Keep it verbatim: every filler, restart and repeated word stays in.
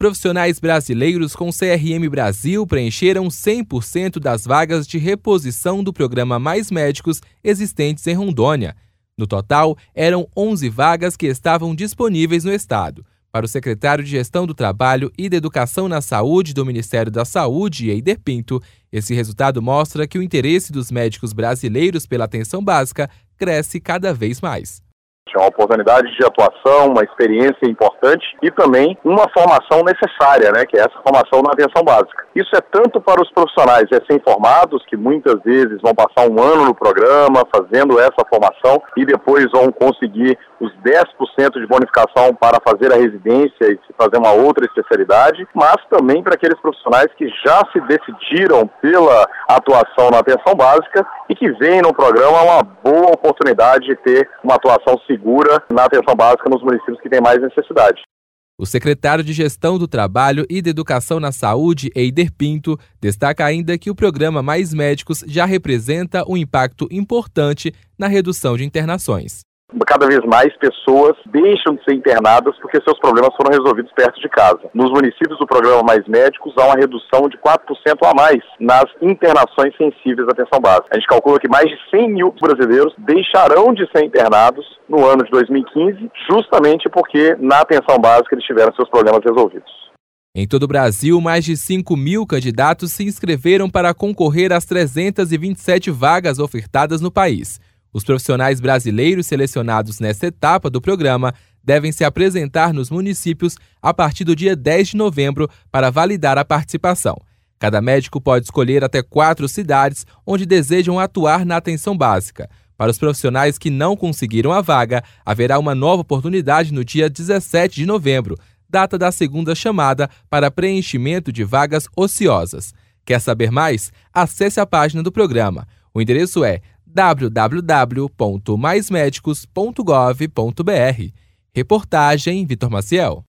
profissionais brasileiros com C R M Brasil preencheram cem por cento das vagas de reposição do programa Mais Médicos existentes em Rondônia. No total, eram onze vagas que estavam disponíveis no estado. Para o secretário de Gestão do Trabalho e da Educação na Saúde do Ministério da Saúde, Eider Pinto, esse resultado mostra que o interesse dos médicos brasileiros pela atenção básica cresce cada vez mais. É uma oportunidade de atuação, uma experiência importante e também uma formação necessária, né, que é essa formação na atenção básica. Isso é tanto para os profissionais recém-formados, que muitas vezes vão passar um ano no programa fazendo essa formação e depois vão conseguir os dez por cento de bonificação para fazer a residência e fazer uma outra especialidade, mas também para aqueles profissionais que já se decidiram pela atuação na atenção básica e que veem no programa uma boa oportunidade de ter uma atuação segura na atenção básica nos municípios que têm mais necessidade. O secretário de Gestão do Trabalho e da Educação na Saúde, Eider Pinto, destaca ainda que o programa Mais Médicos já representa um impacto importante na redução de internações. Cada vez mais pessoas deixam de ser internadas porque seus problemas foram resolvidos perto de casa. Nos municípios do programa Mais Médicos, há uma redução de quatro por cento a mais nas internações sensíveis à atenção básica. A gente calcula que mais de cem mil brasileiros deixarão de ser internados no ano de dois mil e quinze, justamente porque na atenção básica eles tiveram seus problemas resolvidos. Em todo o Brasil, mais de cinco mil candidatos se inscreveram para concorrer às trezentas e vinte e sete vagas ofertadas no país. Os profissionais brasileiros selecionados nessa etapa do programa devem se apresentar nos municípios a partir do dia dez de novembro para validar a participação. Cada médico pode escolher até quatro cidades onde desejam atuar na atenção básica. Para os profissionais que não conseguiram a vaga, haverá uma nova oportunidade no dia dezessete de novembro, data da segunda chamada para preenchimento de vagas ociosas. Quer saber mais? Acesse a página do programa. O endereço é w w w ponto mais médicos ponto gov ponto b r. Reportagem Vitor Maciel.